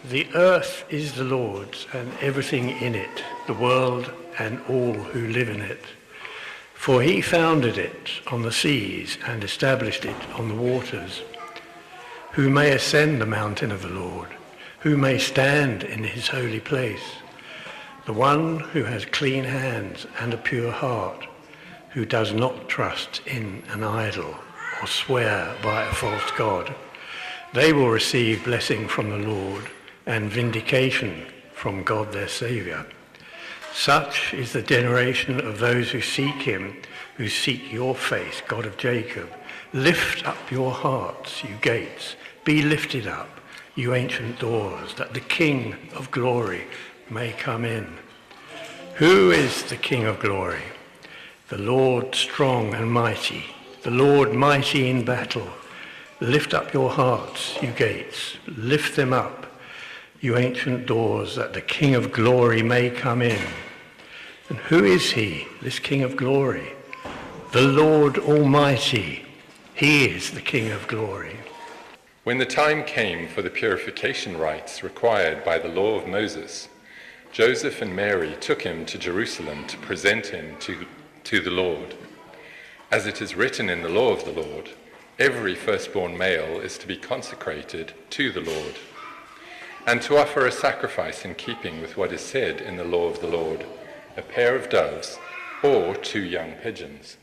The earth is the Lord's and everything in it, the world and all who live in it. For he founded it on the seas and established it on the waters. Who may ascend the mountain of the Lord? Who may stand in his holy place? The one who has clean hands and a pure heart, who does not trust in an idol or swear by a false god. They will receive blessing from the Lord and vindication from God their Saviour. Such is the generation of those who seek him, who seek your face, God of Jacob. Lift up your hearts, you gates. Be lifted up, you ancient doors, that the King of glory may come in. Who is the King of glory? The Lord strong and mighty, the Lord mighty in battle. Lift up your hearts, you gates. Lift them up, you ancient doors, that the King of glory may come in. And who is he, this King of glory? The Lord Almighty. He is the King of glory. When the time came for the purification rites required by the law of Moses, Joseph and Mary took him to Jerusalem to present him to the Lord. As it is written in the law of the Lord, every firstborn male is to be consecrated to the Lord, and to offer a sacrifice in keeping with what is said in the law of the Lord, a pair of doves or 2 young pigeons.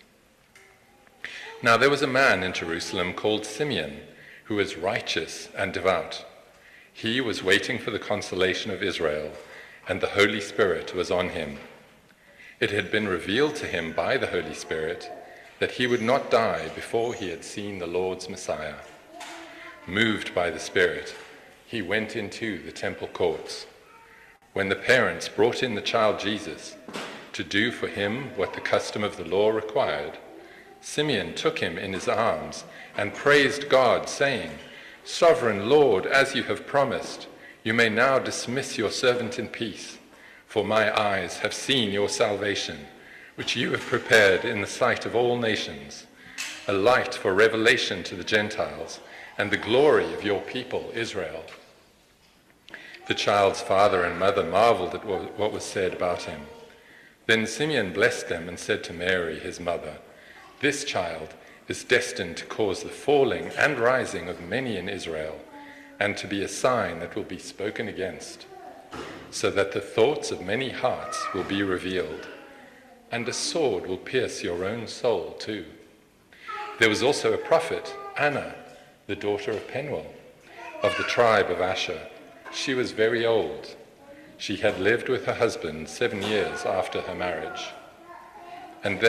Now there was a man in Jerusalem called Simeon, who was righteous and devout. He was waiting for the consolation of Israel, and the Holy Spirit was on him. It had been revealed to him by the Holy Spirit that he would not die before he had seen the Lord's Messiah. Moved by the Spirit, he went into the temple courts. When the parents brought in the child Jesus to do for him what the custom of the law required, Simeon took him in his arms and praised God, saying, "Sovereign Lord, as you have promised, you may now dismiss your servant in peace, for my eyes have seen your salvation, which you have prepared in the sight of all nations, a light for revelation to the Gentiles, and the glory of your people Israel." The child's father and mother marveled at what was said about him. Then Simeon blessed them and said to Mary, his mother, "This child is destined to cause the falling and rising of many in Israel, and to be a sign that will be spoken against, so that the thoughts of many hearts will be revealed, and a sword will pierce your own soul too." There was also a prophet, Anna, the daughter of Penuel, of the tribe of Asher. She was very old. She had lived with her husband 7 years after her marriage, and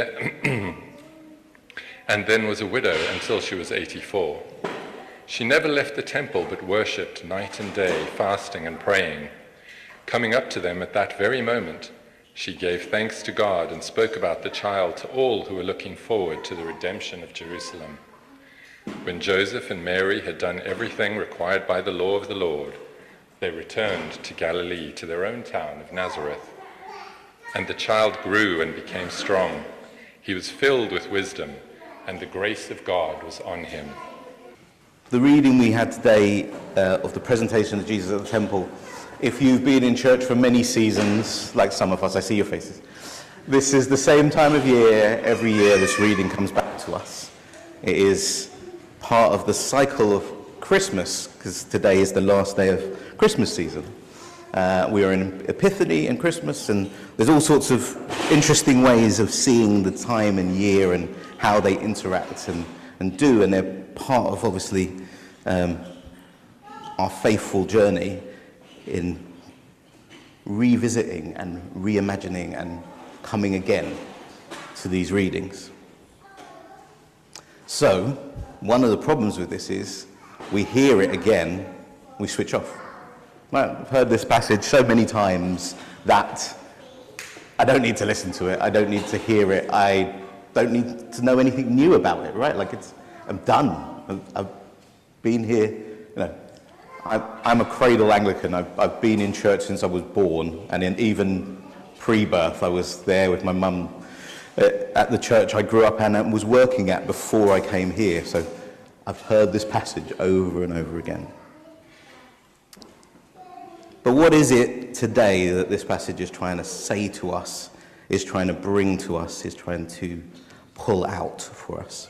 then was a widow until she was 84. She never left the temple but worshipped night and day, fasting and praying. Coming up to them at that very moment, she gave thanks to God and spoke about the child to all who were looking forward to the redemption of Jerusalem. When Joseph and Mary had done everything required by the law of the Lord, they returned to Galilee, to their own town of Nazareth. And the child grew and became strong. He was filled with wisdom, and the grace of God was on him. The reading we had today of the presentation of Jesus at the temple, if you've been in church for many seasons, like some of us, I see your faces, this is the same time of year. Every year this reading comes back to us. It is part of the cycle of Christmas, because today is the last day of Christmas season. We are in Epiphany and Christmas, and there's all sorts of interesting ways of seeing the time and year and how they interact and do, and they're part of, obviously, our faithful journey in revisiting and reimagining and coming again to these readings. So, one of the problems with this is we hear it again, we switch off. I've heard this passage so many times that I don't need to listen to it, I don't need to hear it, I don't need to know anything new about it, right? Like I'm done. I've been here, I'm a cradle Anglican. I've been in church since I was born, and even pre-birth I was there with my mum at the church I grew up in and was working at before I came here. So I've heard this passage over and over again. But what is it today that this passage is trying to say to us, is trying to bring to us, is trying to pull out for us?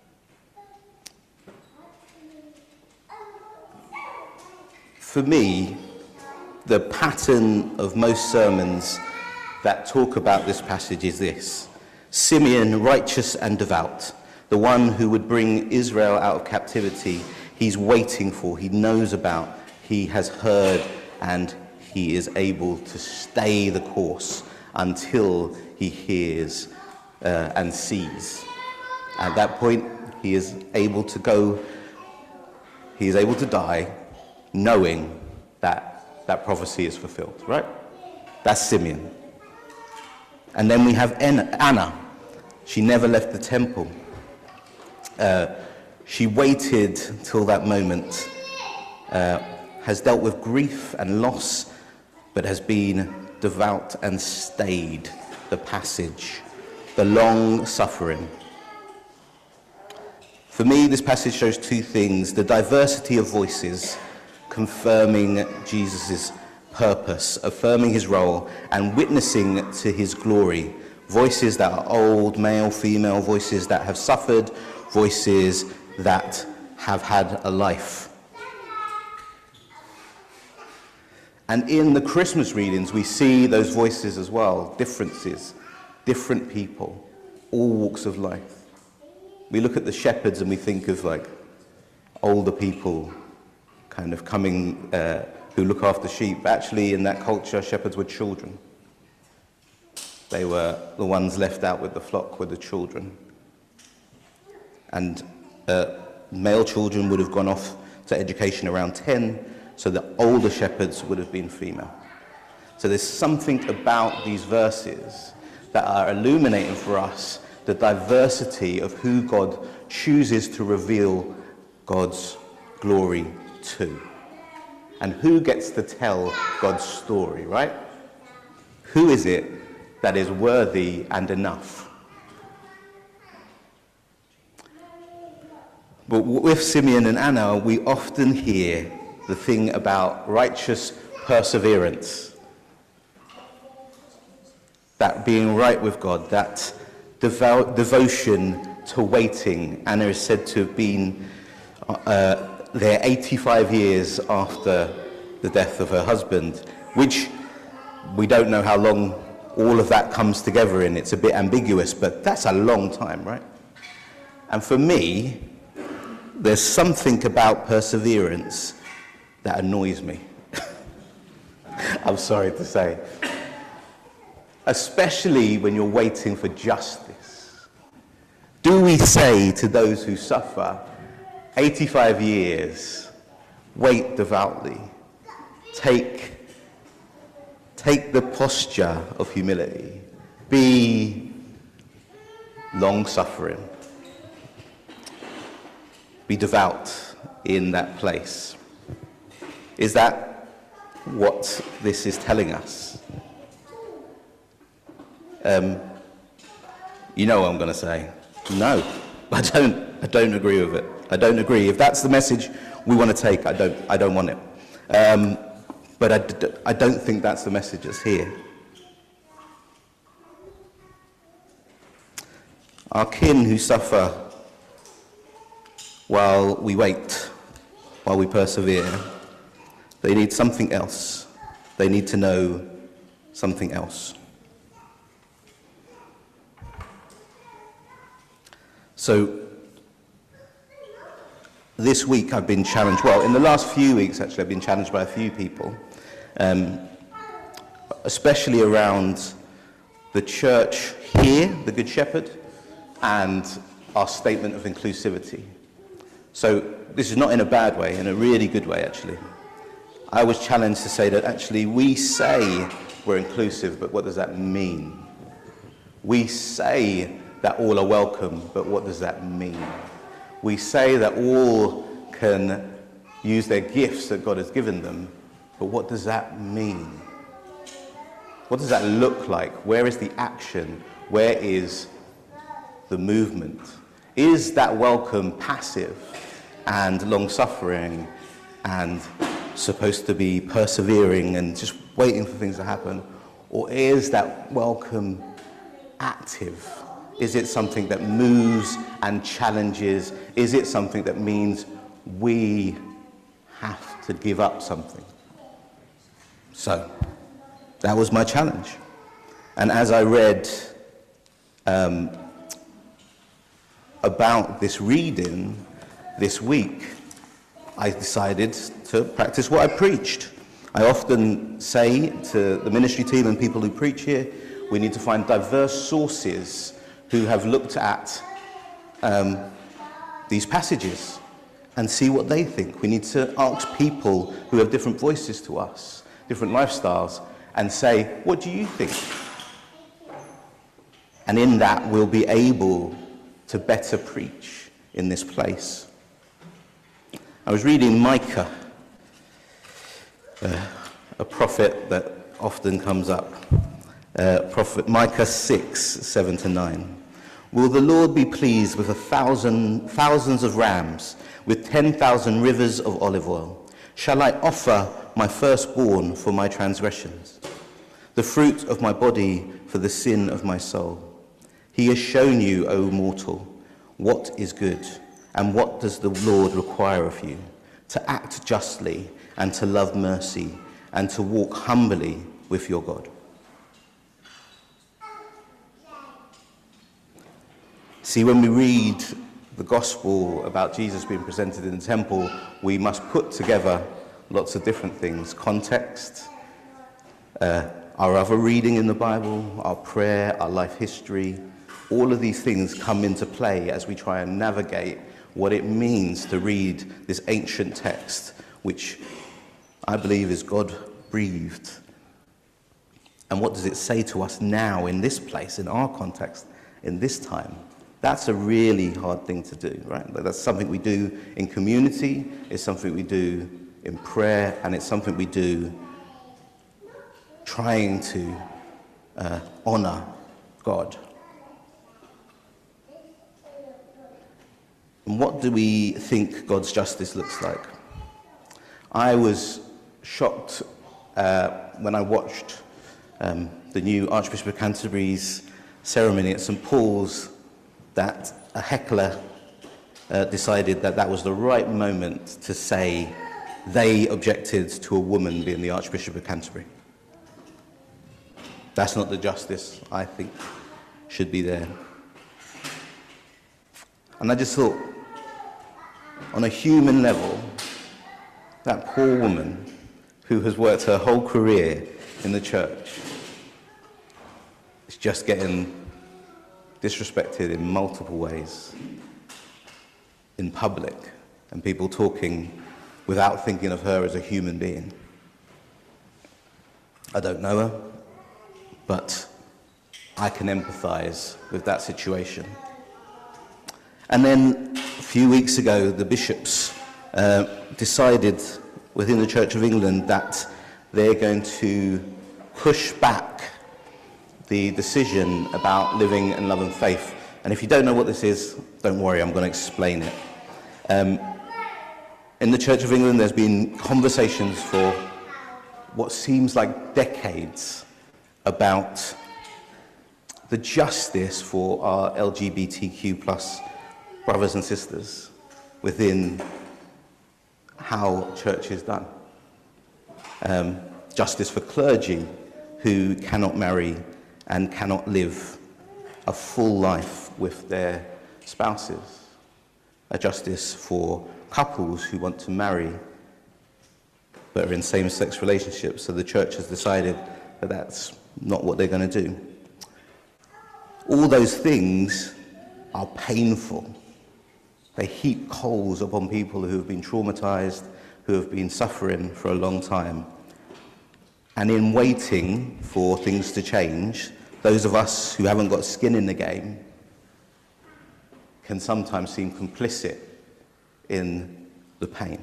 For me, the pattern of most sermons that talk about this passage is this: Simeon, righteous and devout, the one who would bring Israel out of captivity, he's waiting for, he knows about, he has heard, and he is able to stay the course until he hears and sees. At that point, he is able to go, he is able to die, knowing that that prophecy is fulfilled, right? That's Simeon. And then we have Anna. She never left the temple. She waited till that moment, has dealt with grief and loss, but has been devout and stayed the passage, the long suffering. For me, this passage shows two things: the diversity of voices confirming Jesus' purpose, affirming his role, and witnessing to his glory. Voices that are old, male, female, voices that have suffered, voices that have had a life. And in the Christmas readings, we see those voices as well, differences, different people, all walks of life. We look at the shepherds and we think of like older people kind of coming, who look after sheep. Actually, in that culture, shepherds were children. They were the ones left out with the flock, were the children. And male children would have gone off to education around 10, so the older shepherds would have been female. So there's something about these verses that are illuminating for us the diversity of who God chooses to reveal God's glory to. And who gets to tell God's story, right? Who is it that is worthy and enough? But with Simeon and Anna, we often hear the thing about righteous perseverance. That being right with God, that devotion to waiting. Anna is said to have been there 85 years after the death of her husband, which we don't know how long all of that comes together in. It's a bit ambiguous, but that's a long time, right? And for me, there's something about perseverance that annoys me. I'm sorry to say. Especially when you're waiting for justice. Do we say to those who suffer, 85 years, wait devoutly, take the posture of humility, be long-suffering, be devout in that place? Is that what this is telling us? You know what I'm going to say. No, I don't agree with it. I don't agree. If that's the message we want to take, I don't want it. But I don't think that's the message that's here. Our kin who suffer while we wait, while we persevere, they need something else. They need to know something else. So, this week I've been challenged, well, in the last few weeks actually, I've been challenged by a few people, especially around the church here, the Good Shepherd, and our statement of inclusivity. So, this is not in a bad way, in a really good way actually. I was challenged to say that actually we say we're inclusive, but what does that mean? We say that all are welcome, but what does that mean? We say that all can use their gifts that God has given them, but what does that mean? What does that look like? Where is the action? Where is the movement? Is that welcome passive and long-suffering and supposed to be persevering and just waiting for things to happen? Or is that welcome active? Is it something that moves and challenges? Is it something that means we have to give up something? So, that was my challenge. And as I read about this reading this week, I decided to practice what I preached. I often say to the ministry team and people who preach here, we need to find diverse sources who have looked at these passages and see what they think. We need to ask people who have different voices to us, different lifestyles, and say, what do you think? And in that, we'll be able to better preach in this place. I was reading Micah, a prophet that often comes up. Prophet Micah 6:7-9. Will the Lord be pleased with thousands of rams, with 10,000 rivers of olive oil? Shall I offer my firstborn for my transgressions, the fruit of my body for the sin of my soul? He has shown you, O mortal, what is good, and what does the Lord require of you? To act justly, and to love mercy, and to walk humbly with your God. See, when we read the gospel about Jesus being presented in the temple, we must put together lots of different things. Context, our other reading in the Bible, our prayer, our life history. All of these things come into play as we try and navigate what it means to read this ancient text, which I believe is God-breathed. And what does it say to us now in this place, in our context, in this time? That's a really hard thing to do, right? That's something we do in community, it's something we do in prayer, and it's something we do trying to honor God. And what do we think God's justice looks like? I was shocked when I watched the new Archbishop of Canterbury's ceremony at St. Paul's, that a heckler decided that that was the right moment to say they objected to a woman being the Archbishop of Canterbury. That's not the justice I think should be there. And I just thought, on a human level, that poor woman who has worked her whole career in the church is just getting disrespected in multiple ways in public, and people talking without thinking of her as a human being. I don't know her, but I can empathize with that situation. And then a few weeks ago, the bishops decided within the Church of England that they're going to push back the decision about living in love and faith. And if you don't know what this is, don't worry, I'm going to explain it. In the Church of England, there's been conversations for what seems like decades about the justice for our LGBTQ plus brothers and sisters within how church is done. Justice for clergy who cannot marry and cannot live a full life with their spouses. A justice for couples who want to marry but are in same-sex relationships. So the church has decided that that's not what they're going to do. All those things are painful. They heap coals upon people who have been traumatized, who have been suffering for a long time. And in waiting for things to change, those of us who haven't got skin in the game can sometimes seem complicit in the pain.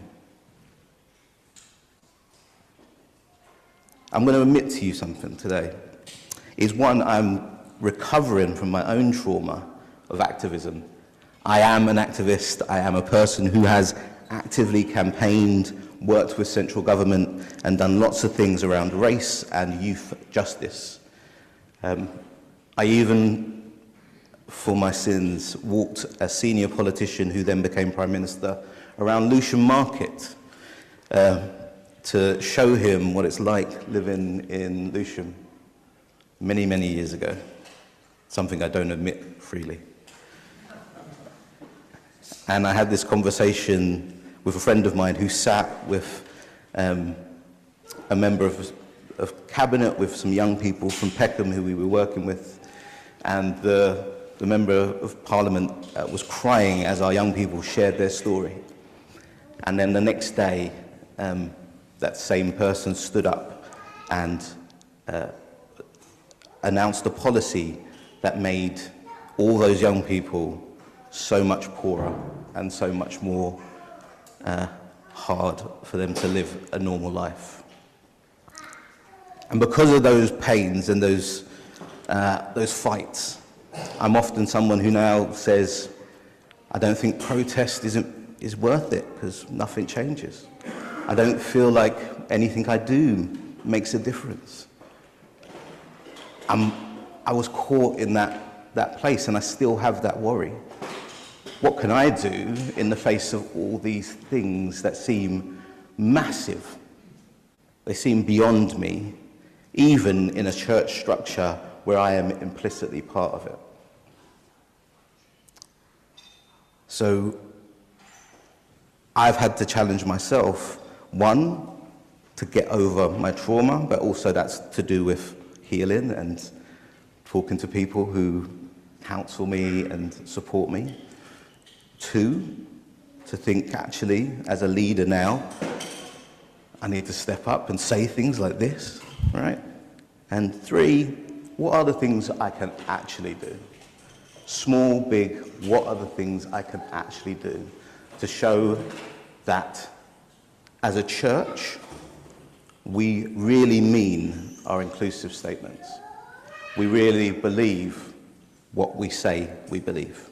I'm going to admit to you something today. Is one, I'm recovering from my own trauma of activism. I am an activist. I am a person who has actively campaigned worked with central government, and done lots of things around race and youth justice. I even, for my sins, walked a senior politician who then became Prime Minister around Lewisham Market to show him what it's like living in Lewisham many, many years ago, something I don't admit freely. And I had this conversation with a friend of mine who sat with a member of cabinet with some young people from Peckham who we were working with, and the member of Parliament was crying as our young people shared their story. And then the next day, that same person stood up and announced a policy that made all those young people so much poorer and so much more hard for them to live a normal life. And because of those pains and those fights, I'm often someone who now says, I don't think protest is worth it because nothing changes. I don't feel like anything I do makes a difference. I was caught in that place, and I still have that worry. What can I do in the face of all these things that seem massive? They seem beyond me, even in a church structure where I am implicitly part of it. So I've had to challenge myself, one, to get over my trauma, but also that's to do with healing and talking to people who counsel me and support me. Two, to think actually, as a leader now, I need to step up and say things like this, right? And three, what are the things I can actually do? Small, big, what are the things I can actually do to show that as a church, we really mean our inclusive statements. We really believe what we say we believe.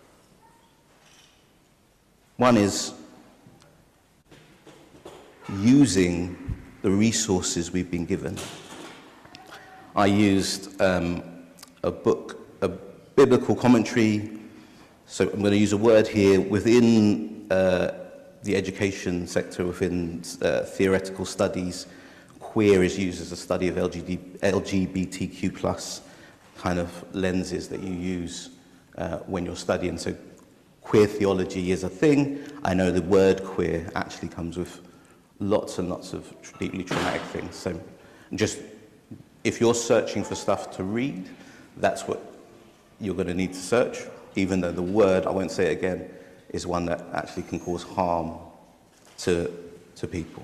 One is using the resources we've been given. I used a biblical commentary, so I'm going to use a word here within the education sector, within theoretical studies. Queer is used as a study of LGBTQ plus kind of lenses that you use when you're studying. So queer theology is a thing. I know the word queer actually comes with lots and lots of deeply traumatic things. So just, if you're searching for stuff to read, that's what you're going to need to search, even though the word, I won't say it again, is one that actually can cause harm to people.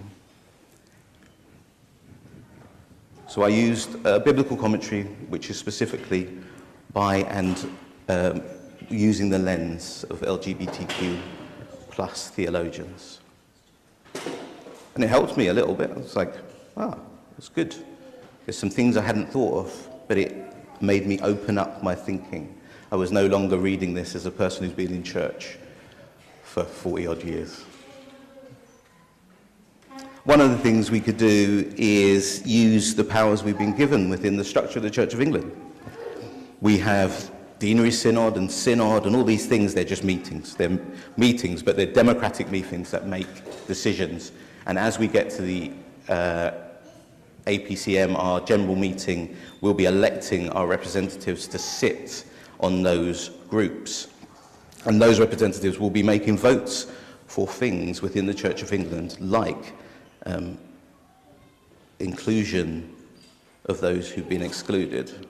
So I used a biblical commentary, which is specifically by and using the lens of LGBTQ plus theologians. And it helped me a little bit. I was like, it's good. There's some things I hadn't thought of, but it made me open up my thinking. I was no longer reading this as a person who's been in church for 40 odd years. One of the things we could do is use the powers we've been given within the structure of the Church of England. We have Deanery Synod and all these things. They're just meetings. They're meetings, but they're democratic meetings that make decisions. And as we get to the APCM, our general meeting, we'll be electing our representatives to sit on those groups. And those representatives will be making votes for things within the Church of England, like inclusion of those who've been excluded.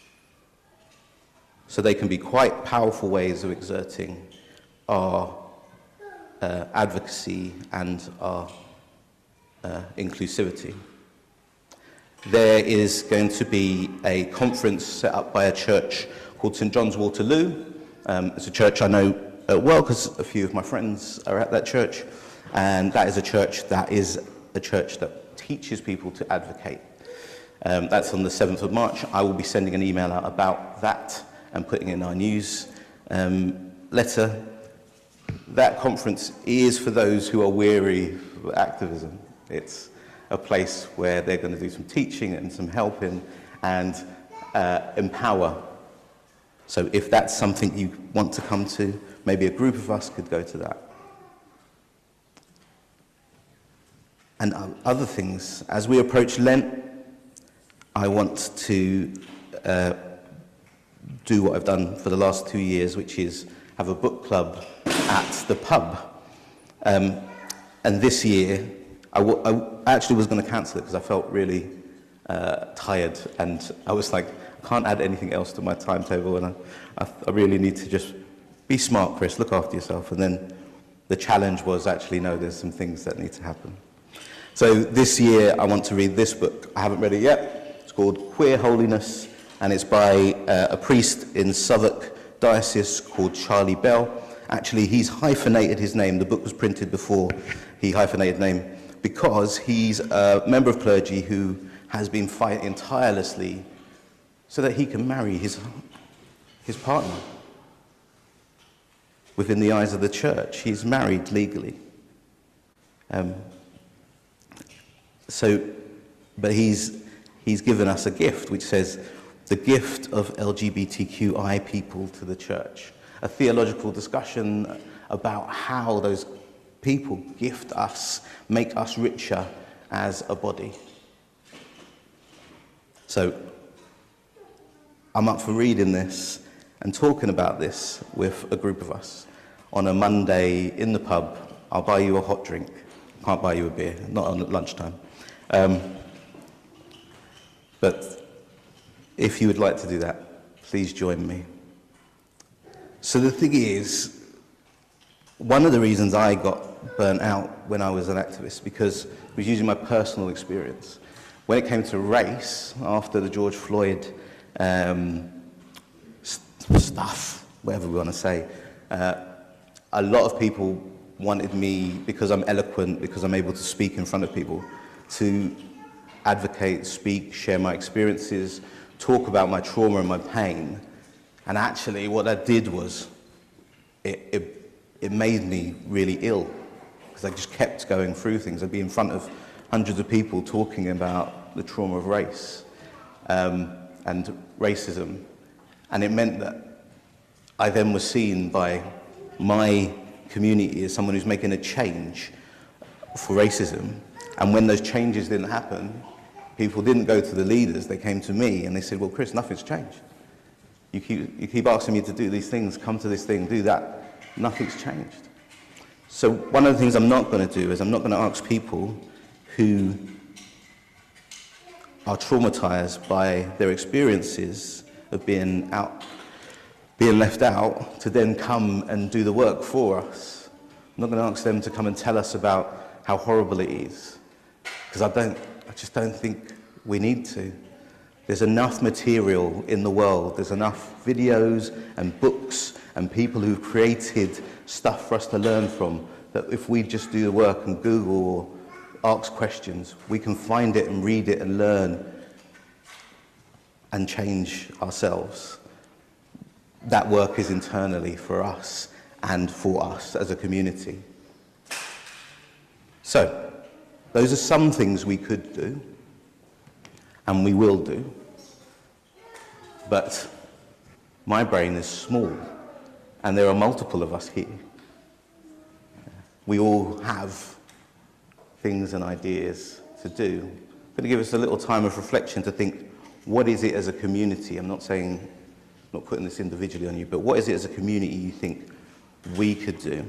So they can be quite powerful ways of exerting our advocacy and our inclusivity. There is going to be a conference set up by a church called St. John's Waterloo. It's a church I know well because a few of my friends are at that church, and that is a church that teaches people to advocate. That's on the 7th of March. I will be sending an email out about that and putting in our news letter. That conference is for those who are weary of activism. It's a place where they're going to do some teaching and some helping and empower. So if that's something you want to come to, maybe a group of us could go to that. And other things, as we approach Lent, I want to do what I've done for the last 2 years, which is have a book club at the pub. And this year, I actually was going to cancel it because I felt really tired, and I was like, I can't add anything else to my timetable, and I really need to just be smart, Chris, look after yourself. And then the challenge was actually, no, there's some things that need to happen. So this year, I want to read this book. I haven't read it yet. It's called Queer Holiness, and it's by a priest in Southwark Diocese called Charlie Bell. Actually, he's hyphenated his name. The book was printed before he hyphenated name because he's a member of clergy who has been fighting tirelessly so that he can marry his partner. Within the eyes of the church, he's married legally. But he's given us a gift which says, the gift of LGBTQI people to the church. A theological discussion about how those people gift us, make us richer as a body. So I'm up for reading this and talking about this with a group of us on a Monday in the pub. I'll buy you a hot drink. Can't buy you a beer, not on lunchtime. But if you would like to do that, please join me. So the thing is, one of the reasons I got burnt out when I was an activist, because I was using my personal experience. When it came to race, after the George Floyd stuff, whatever we want to say, a lot of people wanted me, because I'm eloquent, because I'm able to speak in front of people, to advocate, speak, share my experiences, talk about my trauma and my pain. And actually what that did was it made me really ill, because I just kept going through things. I'd be in front of hundreds of people talking about the trauma of race and racism. And it meant that I then was seen by my community as someone who's making a change for racism. And when those changes didn't happen, people didn't go to the leaders, they came to me and they said, well, Chris, nothing's changed. You keep asking me to do these things, come to this thing, do that. Nothing's changed. So one of the things I'm not going to do is I'm not going to ask people who are traumatized by their experiences of being left out to then come and do the work for us. I'm not going to ask them to come and tell us about how horrible it is, because I just don't think we need to. There's enough material in the world, there's enough videos and books and people who've created stuff for us to learn from, that if we just do the work and Google or ask questions, we can find it and read it and learn and change ourselves. That work is internally for us and for us as a community. So, those are some things we could do, and we will do. But my brain is small, and there are multiple of us here. We all have things and ideas to do. I'm going to give us a little time of reflection to think, what is it as a community? I'm not putting this individually on you, but what is it as a community you think we could do?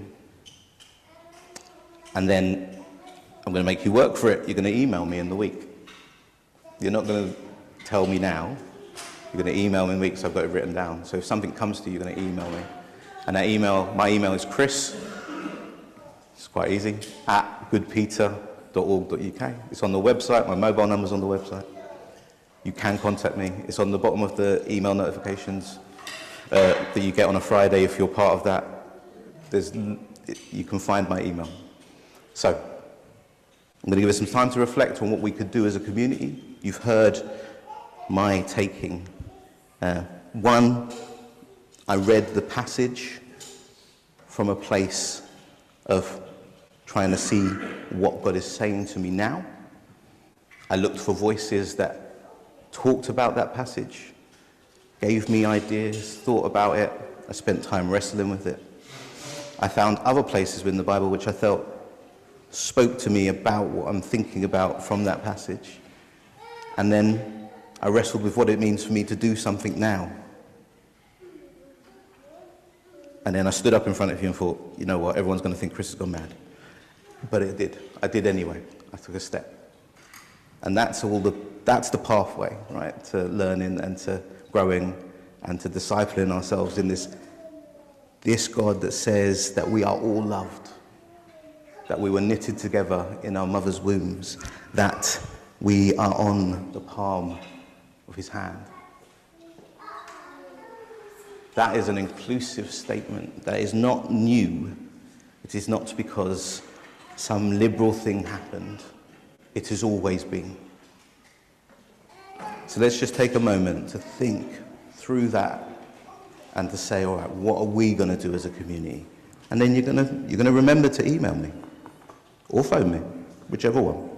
And then I'm going to make you work for it. You're going to email me in the week. You're not going to tell me now. You're going to email me in the week, so I've got it written down. So if something comes to you, you're going to email me. And that my email is Chris, it's quite easy, @goodpeter.org.uk. It's on the website. My mobile number's on the website. You can contact me. It's on the bottom of the email notifications that you get on a Friday if you're part of that. You can find my email. So, I'm going to give us some time to reflect on what we could do as a community. You've heard my taking. One, I read the passage from a place of trying to see what God is saying to me now. I looked for voices that talked about that passage, gave me ideas, thought about it. I spent time wrestling with it. I found other places in the Bible which I felt spoke to me about what I'm thinking about from that passage. And then I wrestled with what it means for me to do something now. And then I stood up in front of you and thought, you know what, everyone's going to think Chris has gone mad. But it did. I did anyway. I took a step. And that's the pathway, right, to learning and to growing and to discipling ourselves in this God that says that we are all loved, that we were knitted together in our mother's wombs, that we are on the palm of his hand. That is an inclusive statement. That is not new. It is not because some liberal thing happened. It has always been. So let's just take a moment to think through that and to say, all right, what are we going to do as a community? And then you're going to remember to email me or phone me, whichever one.